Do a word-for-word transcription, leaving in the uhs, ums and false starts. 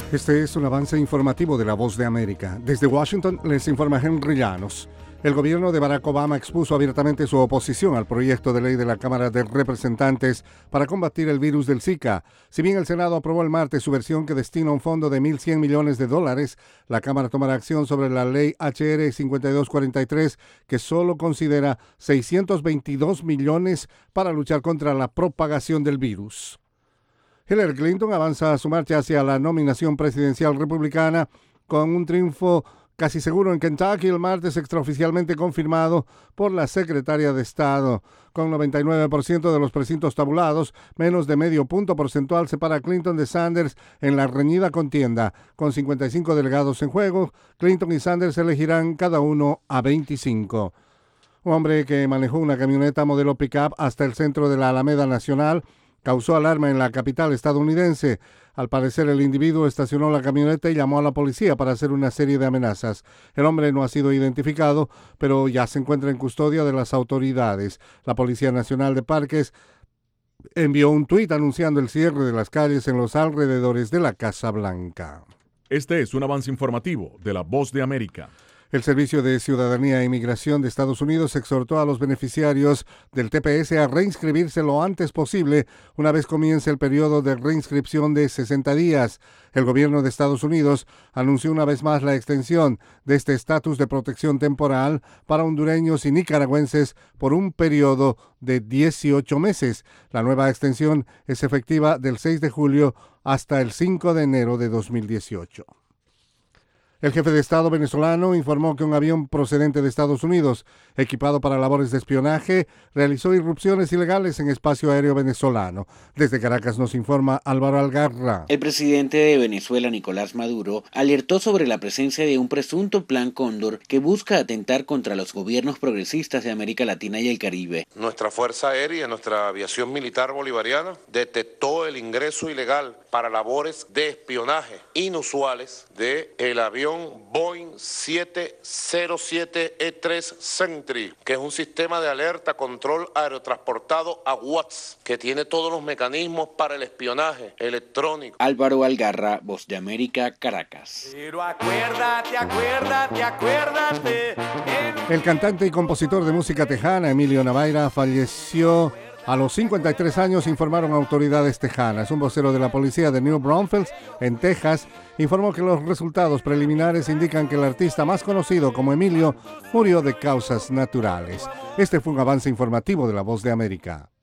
Este es un avance informativo de La Voz de América. Desde Washington les informa Henry Llanos. El gobierno de Barack Obama expuso abiertamente su oposición al proyecto de ley de la Cámara de Representantes para combatir el virus del Zika. Si bien el Senado aprobó el martes su versión que destina un fondo de mil cien millones de dólares, la Cámara tomará acción sobre la ley H R cincuenta y dos cuarenta y tres, que solo considera seiscientos veintidós millones para luchar contra la propagación del virus. Hillary Clinton avanza a su marcha hacia la nominación presidencial republicana con un triunfo casi seguro en Kentucky el martes, extraoficialmente confirmado por la secretaria de Estado. Con noventa y nueve por ciento de los precintos tabulados, menos de medio punto porcentual separa a Clinton de Sanders en la reñida contienda. Con cincuenta y cinco delegados en juego, Clinton y Sanders elegirán cada uno a veinticinco. Un hombre que manejó una camioneta modelo pick-up hasta el centro de la Alameda Nacional causó alarma en la capital estadounidense. Al parecer, el individuo estacionó la camioneta y llamó a la policía para hacer una serie de amenazas. El hombre no ha sido identificado, pero ya se encuentra en custodia de las autoridades. La Policía Nacional de Parques envió un tuit anunciando el cierre de las calles en los alrededores de la Casa Blanca. Este es un avance informativo de La Voz de América. El Servicio de Ciudadanía e Inmigración de Estados Unidos exhortó a los beneficiarios del T P S a reinscribirse lo antes posible una vez comience el periodo de reinscripción de sesenta días. El gobierno de Estados Unidos anunció una vez más la extensión de este estatus de protección temporal para hondureños y nicaragüenses por un periodo de dieciocho meses. La nueva extensión es efectiva del seis de julio hasta el cinco de enero de dos mil dieciocho. El jefe de Estado venezolano informó que un avión procedente de Estados Unidos, equipado para labores de espionaje, realizó irrupciones ilegales en espacio aéreo venezolano. Desde Caracas nos informa Álvaro Algarra. El presidente de Venezuela, Nicolás Maduro, alertó sobre la presencia de un presunto plan Cóndor que busca atentar contra los gobiernos progresistas de América Latina y el Caribe. Nuestra Fuerza Aérea, nuestra aviación militar bolivariana, detectó el ingreso ilegal para labores de espionaje inusuales del avión Boeing siete cero siete E tres Sentry, que es un sistema de alerta control aerotransportado a watts, que tiene todos los mecanismos para el espionaje electrónico. Álvaro Algarra, Voz de América, Caracas. Pero acuérdate, acuérdate, acuérdate. El cantante y compositor de música tejana, Emilio Navaira, falleció a los cincuenta y tres años, informaron autoridades tejanas. Un vocero de la policía de New Braunfels, en Texas, informó que los resultados preliminares indican que el artista más conocido como Emilio murió de causas naturales. Este fue un avance informativo de La Voz de América.